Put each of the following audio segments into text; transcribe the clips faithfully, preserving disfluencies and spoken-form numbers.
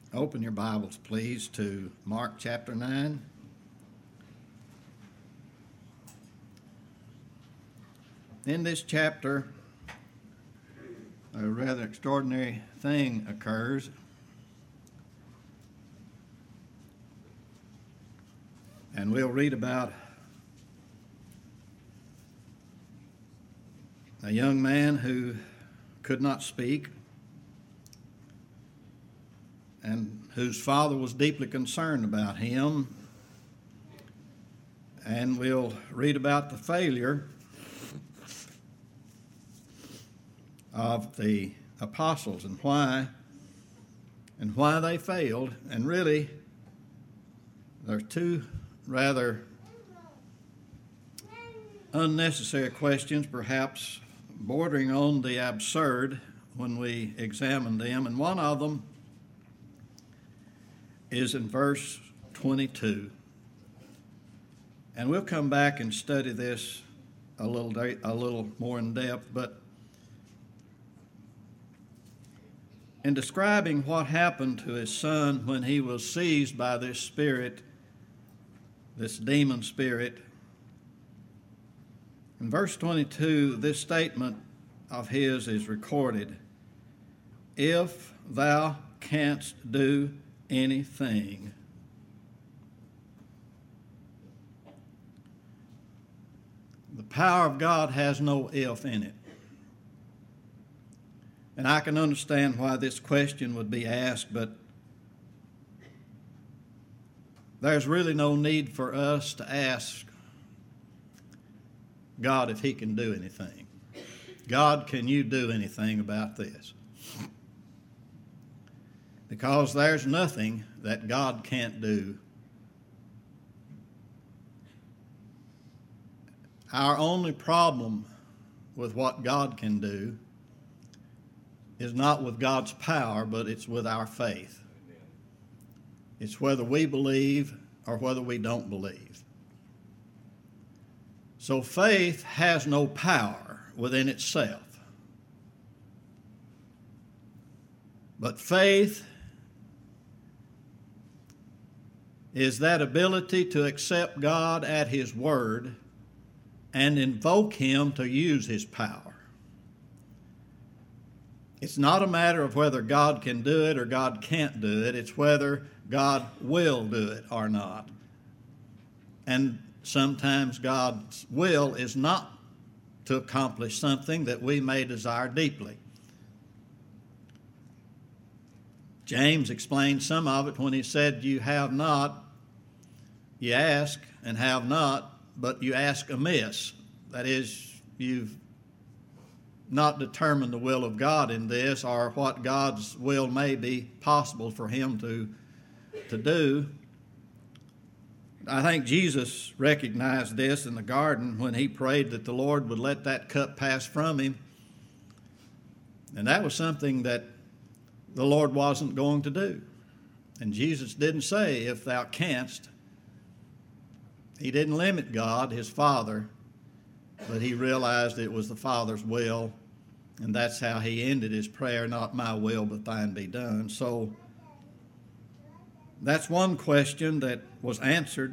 Open your Bibles, please, to Mark chapter nine. In this chapter, a rather extraordinary thing occurs. And we'll read about a young man who could not speak and whose father was deeply concerned about him. And we'll read about the failure of the apostles and why and why they failed. And really, there's two rather unnecessary questions, perhaps bordering on the absurd when we examine them. And one of them is in verse twenty-two. And we'll come back and study this a little day, a little more in depth, but in describing what happened to his son when he was seized by this spirit, this demon spirit, in verse twenty-two, this statement of his is recorded: "If thou canst do anything." The power of God has no if in it. And I can understand why this question would be asked, but there's really no need for us to ask God if he can do anything. God, can you do anything about this? Because there's nothing that God can't do. Our only problem with what God can do is not with God's power, but it's with our faith. It's whether we believe or whether we don't believe. So faith has no power within itself. But faith is that ability to accept God at his word and invoke him to use his power. It's not a matter of whether God can do it or God can't do it. It's whether God will do it or not. And sometimes God's will is not to accomplish something that we may desire deeply. James explained some of it when he said, you have not, you ask and have not, but you ask amiss. That is, you've not determined the will of God in this, or what God's will may be possible for him to, to do. I think Jesus recognized this in the garden when he prayed that the Lord would let that cup pass from him. And that was something that the Lord wasn't going to do. And Jesus didn't say, if thou canst. He didn't limit God, his Father, but he realized it was the Father's will, and that's how he ended his prayer, not my will, but thine be done. So that's one question that was answered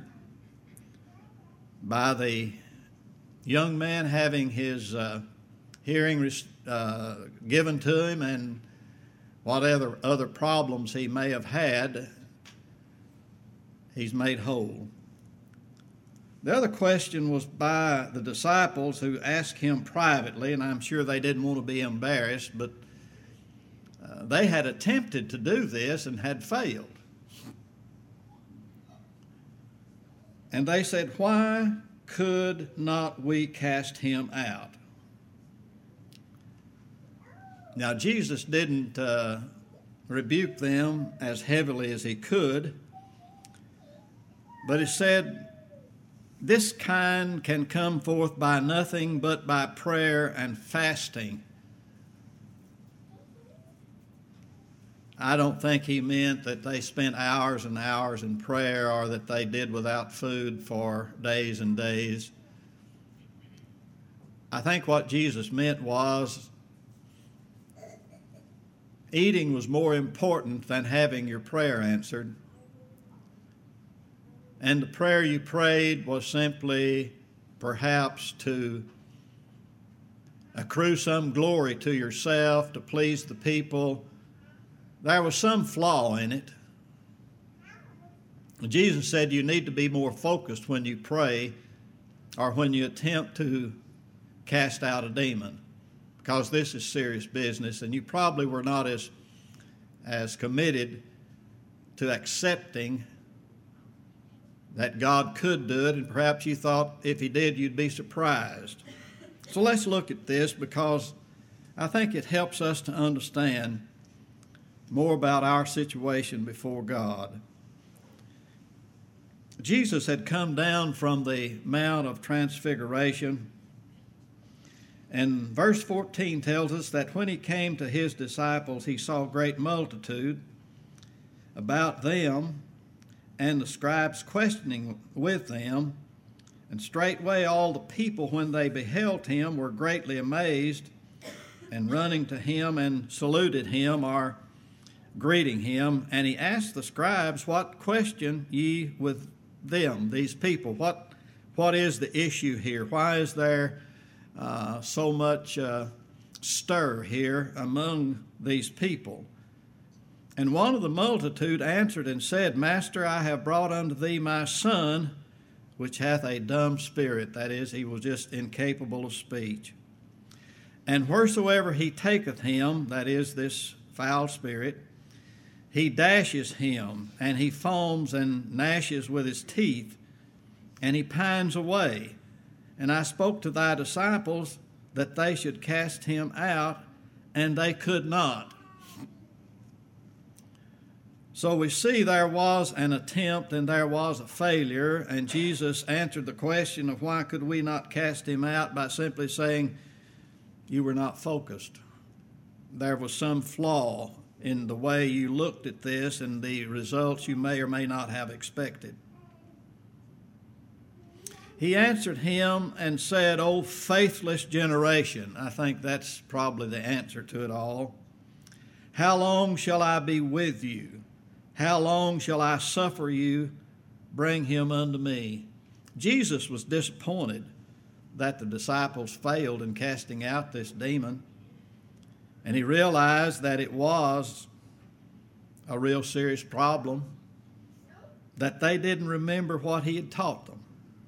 by the young man having his uh, hearing uh, given to him, and whatever other problems he may have had, he's made whole. The other question was by the disciples who asked him privately, and I'm sure they didn't want to be embarrassed, but uh, they had attempted to do this and had failed. And they said, why could not we cast him out? Now, Jesus didn't uh, rebuke them as heavily as he could, but he said, this kind can come forth by nothing but by prayer and fasting. I don't think he meant that they spent hours and hours in prayer, or that they did without food for days and days. I think what Jesus meant was eating was more important than having your prayer answered. And the prayer you prayed was simply perhaps to accrue some glory to yourself, to please the people. There was some flaw in it. Jesus said you need to be more focused when you pray or when you attempt to cast out a demon, because this is serious business, and you probably were not as, as committed to accepting that God could do it, and perhaps you thought if he did, you'd be surprised. So let's look at this, because I think it helps us to understand more about our situation before God. Jesus had come down from the Mount of Transfiguration, and verse fourteen tells us that when he came to his disciples, he saw a great multitude about them, and the scribes questioning with them. And straightway all the people, when they beheld him, were greatly amazed, and running to him and saluted him, or greeting him. And he asked the scribes, what question ye with them, these people? What, what is the issue here? Why is there uh, so much uh, stir here among these people? And one of the multitude answered and said, Master, I have brought unto thee my son, which hath a dumb spirit. That is, he was just incapable of speech. And wheresoever he taketh him, that is, this foul spirit, he dashes him, and he foams and gnashes with his teeth, and he pines away. And I spoke to thy disciples that they should cast him out, and they could not. So we see there was an attempt and there was a failure, and Jesus answered the question of why could we not cast him out by simply saying, you were not focused. There was some flaw in the way you looked at this and the results you may or may not have expected. He answered him and said, O faithless generation. I think that's probably the answer to it all. How long shall I be with you? How long shall I suffer you? Bring him unto me. Jesus was disappointed that the disciples failed in casting out this demon, and he realized that it was a real serious problem, that they didn't remember what he had taught them.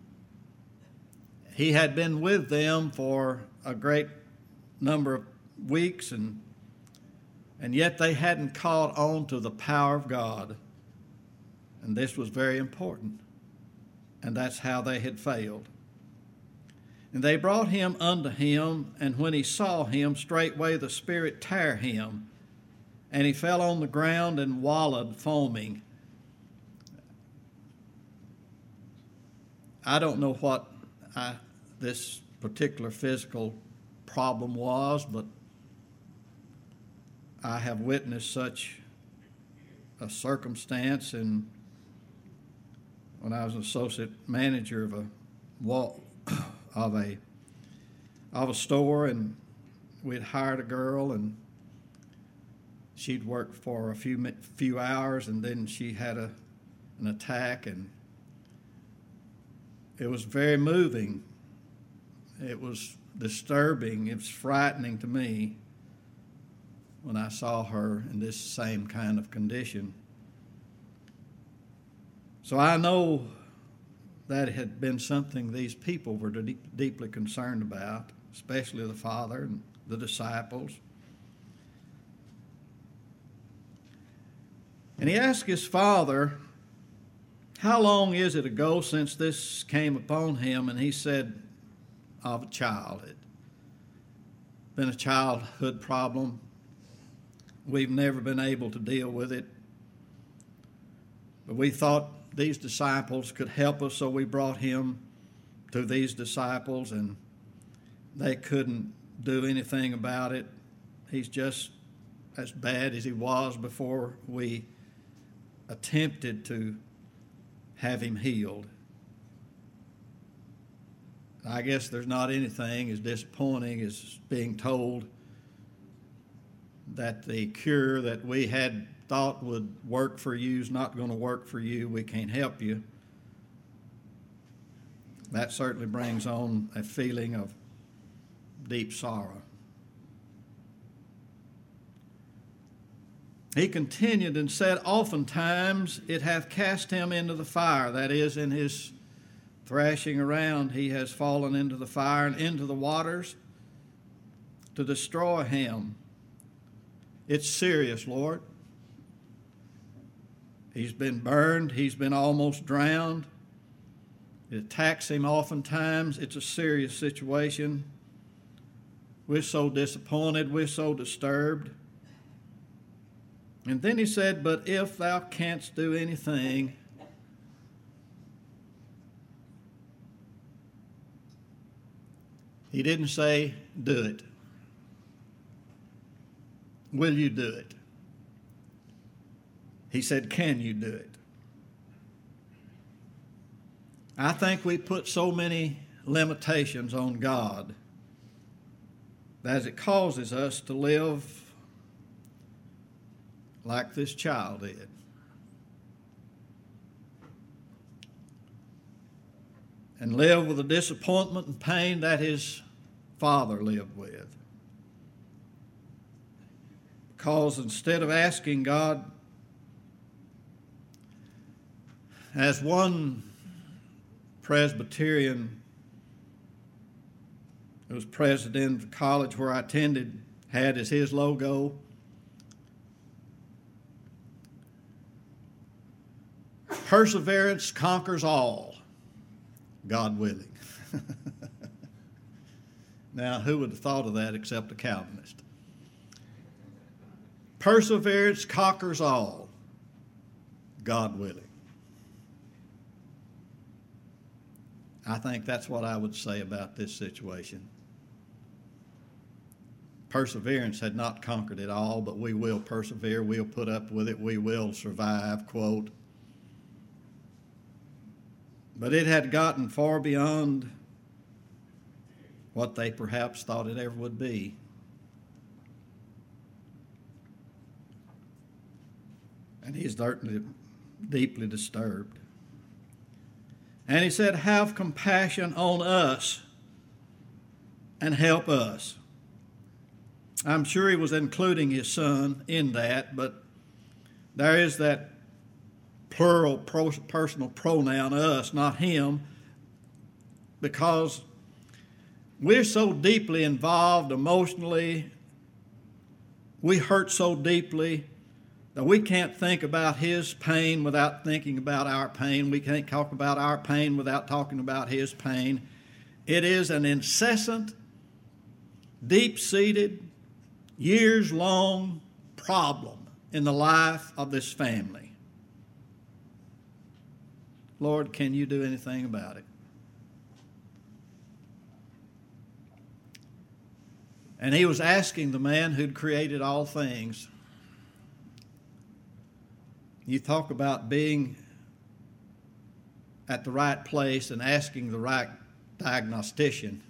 He had been with them for a great number of weeks, and And yet they hadn't caught on to the power of God. And this was very important. And that's how they had failed. And they brought him unto him, and when he saw him, straightway the spirit tare him, and he fell on the ground and wallowed, foaming. I don't know what I, this particular physical problem was, but I have witnessed such a circumstance, and when I was an associate manager of a of a of a store, and we'd hired a girl, and she'd worked for a few few hours, and then she had a an attack, and it was very moving. It was disturbing. It was frightening to me when I saw her in this same kind of condition. So I know that it had been something these people were deep, deeply concerned about, especially the father and the disciples. And he asked his father, how long is it ago since this came upon him? And he said, of a child. It had been a childhood problem. We've never been able to deal with it. But we thought these disciples could help us, so we brought him to these disciples, and they couldn't do anything about it. He's just as bad as he was before we attempted to have him healed. I guess there's not anything as disappointing as being told that the cure that we had thought would work for you is not going to work for you. We can't help you. That certainly brings on a feeling of deep sorrow. He continued and said, oftentimes it hath cast him into the fire. That is, in his thrashing around, he has fallen into the fire and into the waters to destroy him. It's serious, Lord. He's been burned. He's been almost drowned. It attacks him oftentimes. It's a serious situation. We're so disappointed. We're so disturbed. And then he said, but if thou canst do anything, he didn't say, do it. Will you do it? He said, can you do it? I think we put so many limitations on God that it causes us to live like this child did. And live with the disappointment and pain that his father lived with. Because instead of asking God, as one Presbyterian who was president of the college where I attended had as his logo, perseverance conquers all, God willing. Now, who would have thought of that except a Calvinist? Perseverance conquers all, God willing. I think that's what I would say about this situation. Perseverance had not conquered it all, but we will persevere. We'll put up with it. We will survive, quote. But it had gotten far beyond what they perhaps thought it ever would be. And he's deeply disturbed. And he said, have compassion on us and help us. I'm sure he was including his son in that, but there is that plural personal pronoun, us, not him, because we're so deeply involved emotionally, we hurt so deeply that we can't think about his pain without thinking about our pain. We can't talk about our pain without talking about his pain. It is an incessant, deep-seated, years-long problem in the life of this family. Lord, can you do anything about it? And he was asking the man who'd created all things. You talk about being at the right place and asking the right diagnostician.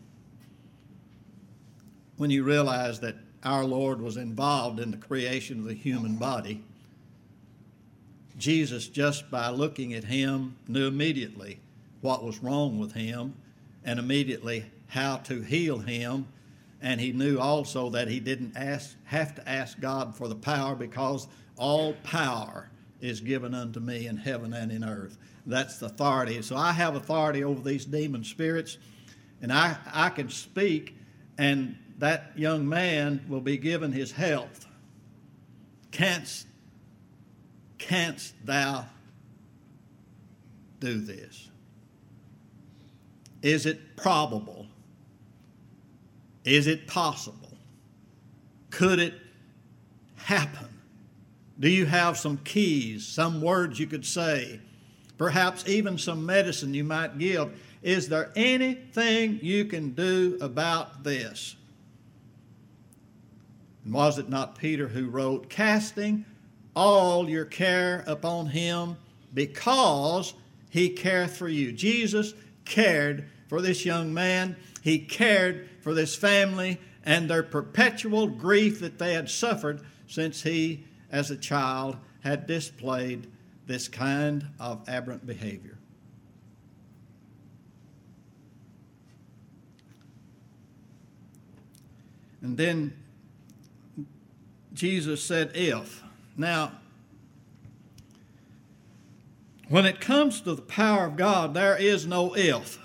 When you realize that our Lord was involved in the creation of the human body, Jesus, just by looking at him, knew immediately what was wrong with him and immediately how to heal him. And he knew also that he didn't ask, have to ask God for the power, because all power is given unto me in heaven and in earth. That's the authority. So I have authority over these demon spirits, and I, I can speak, and that young man will be given his health. Canst, canst thou do this? Is it probable? Is it possible? Could it happen? Do you have some keys, some words you could say? Perhaps even some medicine you might give. Is there anything you can do about this? And was it not Peter who wrote, casting all your care upon him because he careth for you? Jesus cared for this young man. He cared for this family, and their perpetual grief that they had suffered since he, as a child, had displayed this kind of aberrant behavior. And then Jesus said, if. Now, when it comes to the power of God, there is no if.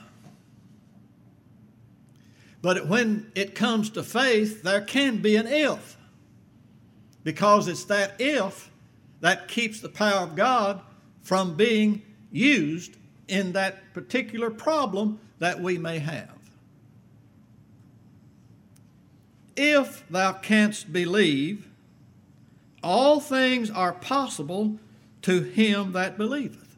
But when it comes to faith, there can be an if. Because it's that if that keeps the power of God from being used in that particular problem that we may have. If thou canst believe, all things are possible to him that believeth.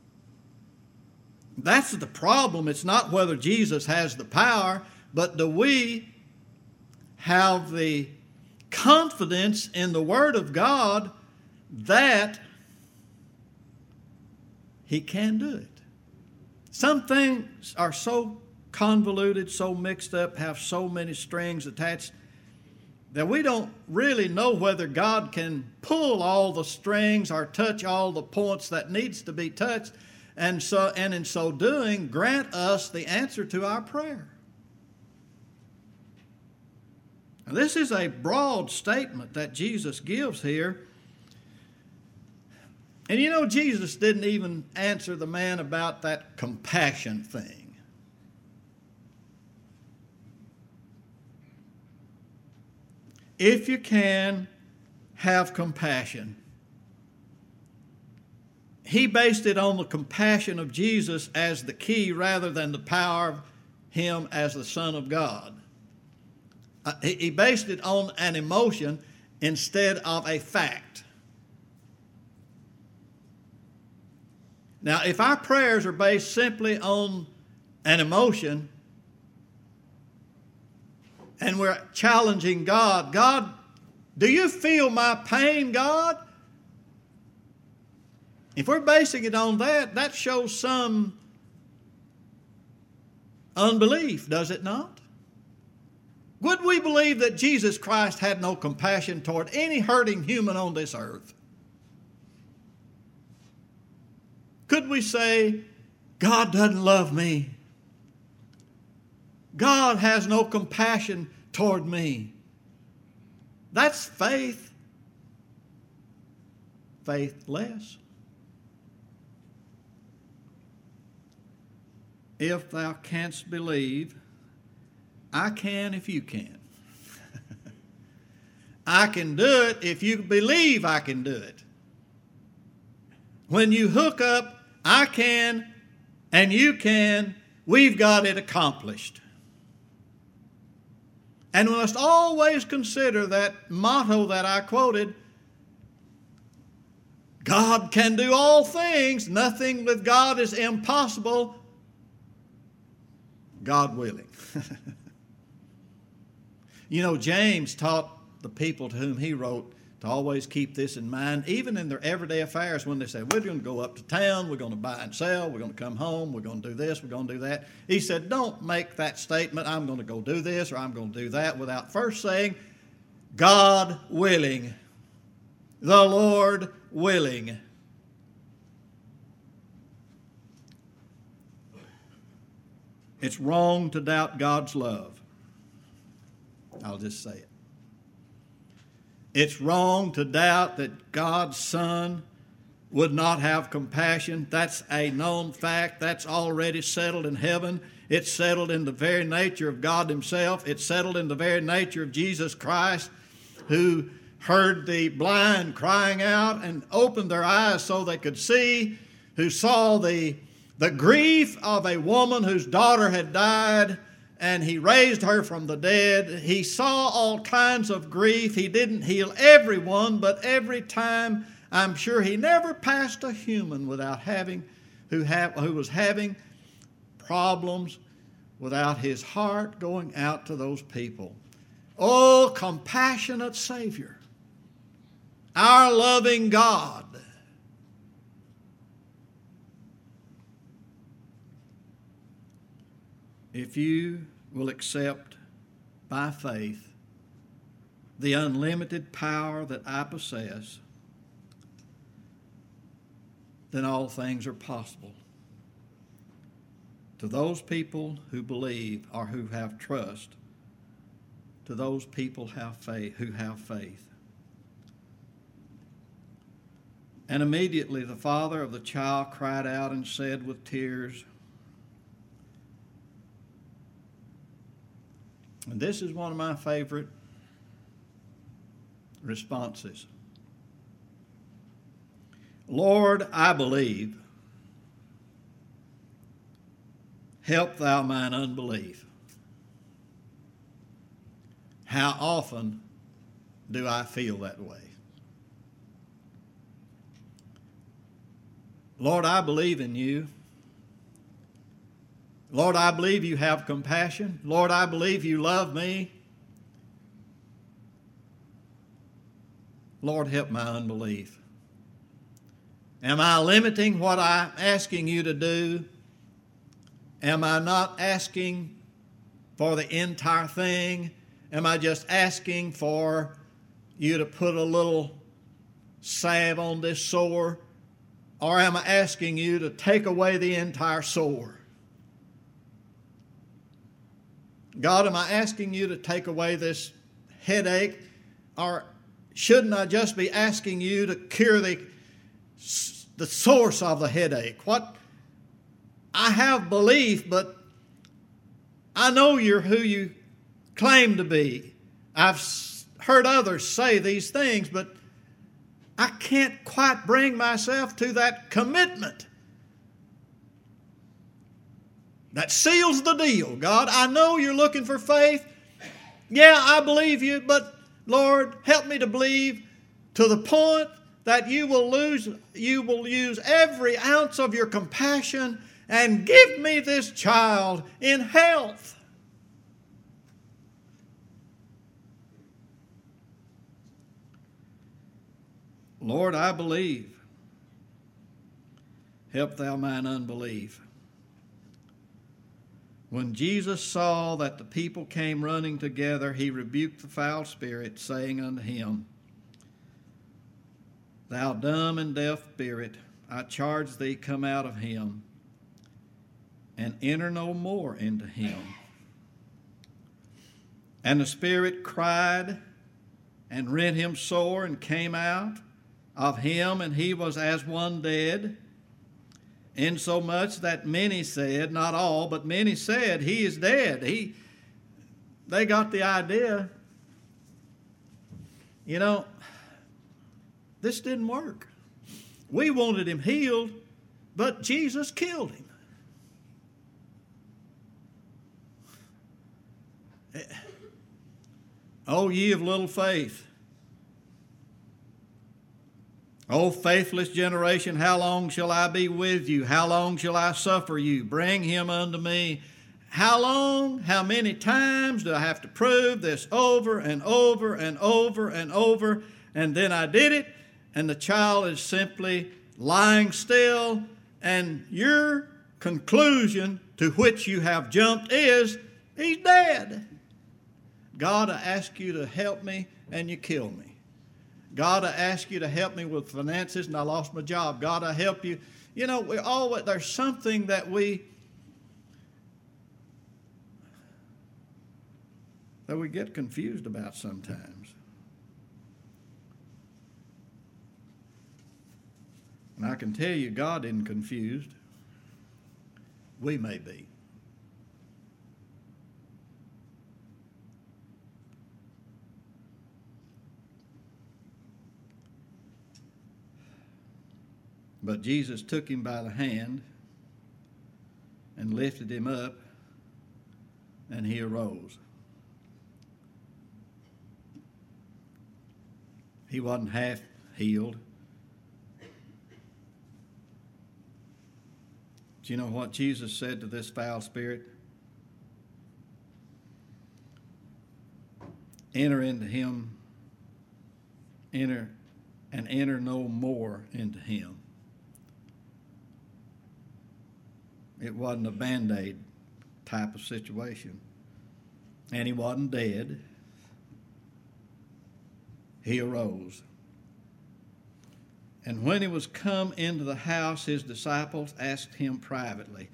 That's the problem. It's not whether Jesus has the power, but do we have the confidence in the Word of God that he can do it. Some things are so convoluted, so mixed up, have so many strings attached, that we don't really know whether God can pull all the strings or touch all the points that needs to be touched, and so and in so doing, grant us the answer to our prayer. Now, this is a broad statement that Jesus gives here. And you know, Jesus didn't even answer the man about that compassion thing. If you can, have compassion. He based it on the compassion of Jesus as the key rather than the power of him as the Son of God. Uh, he, he based it on an emotion instead of a fact. Now, if our prayers are based simply on an emotion, and we're challenging God, God, do you feel my pain, God? If we're basing it on that, that shows some unbelief, does it not? Would we believe that Jesus Christ had no compassion toward any hurting human on this earth? Could we say, God doesn't love me? God has no compassion toward me. That's faith. Faithless. If thou canst believe, I can if you can. I can do it if you believe I can do it. When you hook up, I can and you can, we've got it accomplished. And we must always consider that motto that I quoted, God can do all things. Nothing with God is impossible, God willing. You know, James taught the people to whom he wrote to always keep this in mind, even in their everyday affairs when they say, we're going to go up to town, we're going to buy and sell, we're going to come home, we're going to do this, we're going to do that. He said, don't make that statement, I'm going to go do this or I'm going to do that, without first saying, God willing, the Lord willing. It's wrong to doubt God's love. I'll just say it. It's wrong to doubt that God's Son would not have compassion. That's a known fact. That's already settled in heaven. It's settled in the very nature of God himself. It's settled in the very nature of Jesus Christ, who heard the blind crying out and opened their eyes so they could see, who saw the, the grief of a woman whose daughter had died, and he raised her from the dead. He saw all kinds of grief. He didn't heal everyone, but every time, I'm sure he never passed a human without having, who, have, who was having problems, without his heart going out to those people. Oh, compassionate Savior, our loving God. If you will accept by faith the unlimited power that I possess, then all things are possible to those people who believe or who have trust, to those people have faith, who have faith. And immediately the father of the child cried out and said with tears, and this is one of my favorite responses, Lord, I believe. Help thou mine unbelief. How often do I feel that way? Lord, I believe in you. Lord, I believe you have compassion. Lord, I believe you love me. Lord, help my unbelief. Am I limiting what I'm asking you to do? Am I not asking for the entire thing? Am I just asking for you to put a little salve on this sore? Or am I asking you to take away the entire sore? God, am I asking you to take away this headache? Or shouldn't I just be asking you to cure the, the source of the headache? What? I have belief, but I know you're who you claim to be. I've heard others say these things, but I can't quite bring myself to that commitment that seals the deal. God, I know you're looking for faith. Yeah, I believe you, but Lord, help me to believe to the point that you will lose, you will use every ounce of your compassion and give me this child in health. Lord, I believe. Help thou mine unbelief. When Jesus saw that the people came running together, he rebuked the foul spirit, saying unto him, Thou dumb and deaf spirit, I charge thee, come out of him, and enter no more into him. And the spirit cried and rent him sore and came out of him, and he was as one dead, insomuch that many said, not all, but many said, he is dead. He, they got the idea, you know, this didn't work. We wanted him healed, but Jesus killed him. O ye of little faith. O faithless generation, how long shall I be with you? How long shall I suffer you? Bring him unto me. How long, how many times do I have to prove this over and over and over and over? And then I did it, and the child is simply lying still, and your conclusion to which you have jumped is, he's dead. God, I ask you to help me, and you kill me. God, I ask you to help me with finances, and I lost my job. God, I help you. You know, we always, there's something that we that we get confused about sometimes. And I can tell you, God isn't confused. We may be. But Jesus took him by the hand and lifted him up, and he arose. He wasn't half healed. Do you know what Jesus said to this foul spirit? Enter into him, enter, and enter no more into him. It wasn't a Band-Aid type of situation. And he wasn't dead. he arose. And when he was come into the house, his disciples asked him privately.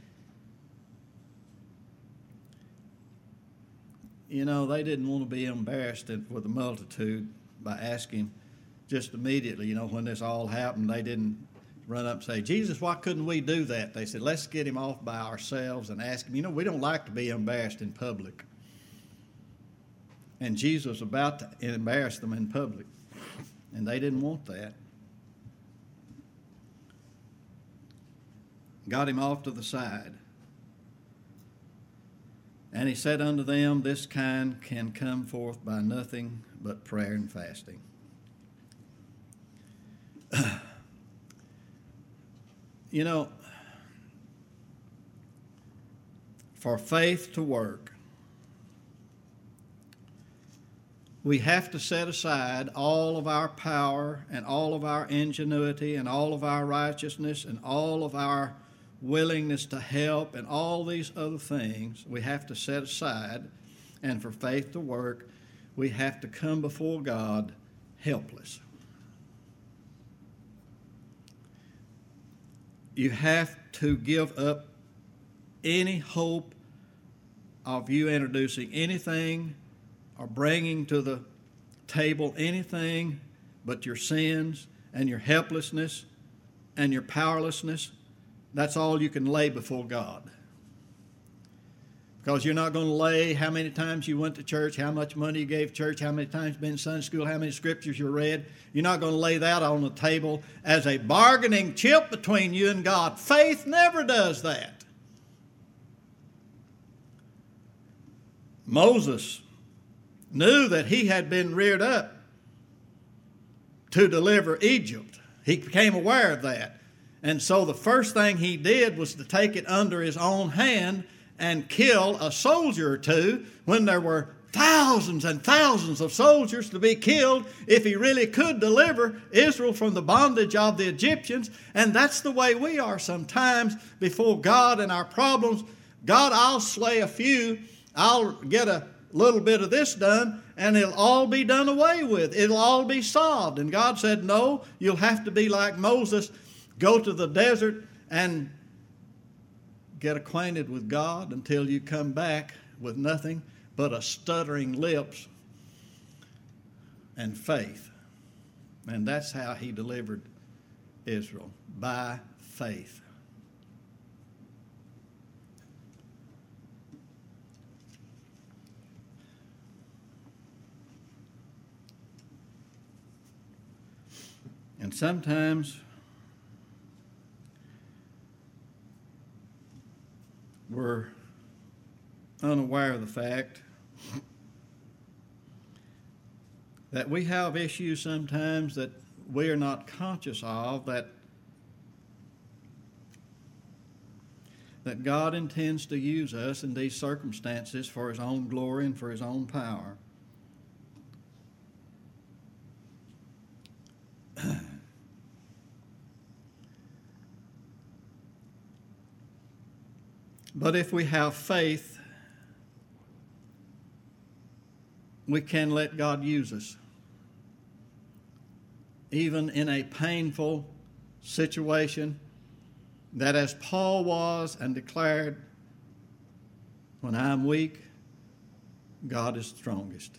You know, they didn't want to be embarrassed with the multitude by asking just immediately, you know, when this all happened. They didn't run up and say, Jesus, why couldn't we do that? They said, let's get him off by ourselves and ask him. You know, we don't like to be embarrassed in public. And Jesus was about to embarrass them in public, and they didn't want that. Got him off to the side. And he said unto them, this kind can come forth by nothing but prayer and fasting. You know, for faith to work, we have to set aside all of our power and all of our ingenuity and all of our righteousness and all of our willingness to help and all these other things we have to set aside. And for faith to work, we have to come before God helpless. You have to give up any hope of you introducing anything or bringing to the table anything but your sins and your helplessness and your powerlessness. That's all you can lay before God. Because you're not going to lay how many times you went to church, how much money you gave church, how many times you've been in Sunday school, how many scriptures you read. You're not going to lay that on the table as a bargaining chip between you and God. Faith never does that. Moses knew that he had been reared up to deliver Egypt. He became aware of that. And so the first thing he did was to take it under his own hand and kill a soldier or two when there were thousands and thousands of soldiers to be killed if he really could deliver Israel from the bondage of the Egyptians. And that's the way we are sometimes before God and our problems. God, I'll slay a few. I'll get a little bit of this done, and it'll all be done away with. It'll all be solved. And God said, no, you'll have to be like Moses. Go to the desert and get acquainted with God until you come back with nothing but a stuttering lips and faith. And that's how he delivered Israel, by faith. And sometimes we're unaware of the fact that we have issues sometimes that we are not conscious of, that that God intends to use us in these circumstances for his own glory and for his own power. But if we have faith, we can let God use us. Even in a painful situation, that as Paul was and declared, when I'm weak, God is strongest.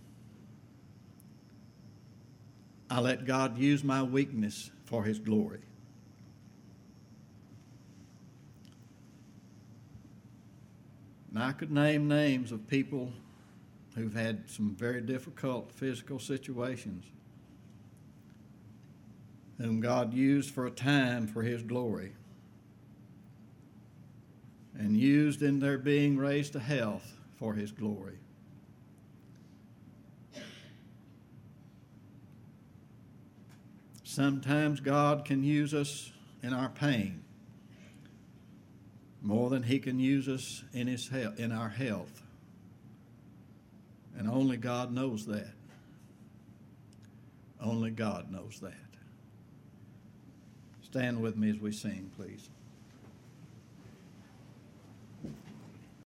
I let God use my weakness for his glory. And I could name names of people who've had some very difficult physical situations, whom God used for a time for his glory, and used in their being raised to health for his glory. Sometimes God can use us in our pain more than he can use us in his health, in our health. And only God knows that. Only God knows that. Stand with me as we sing, please.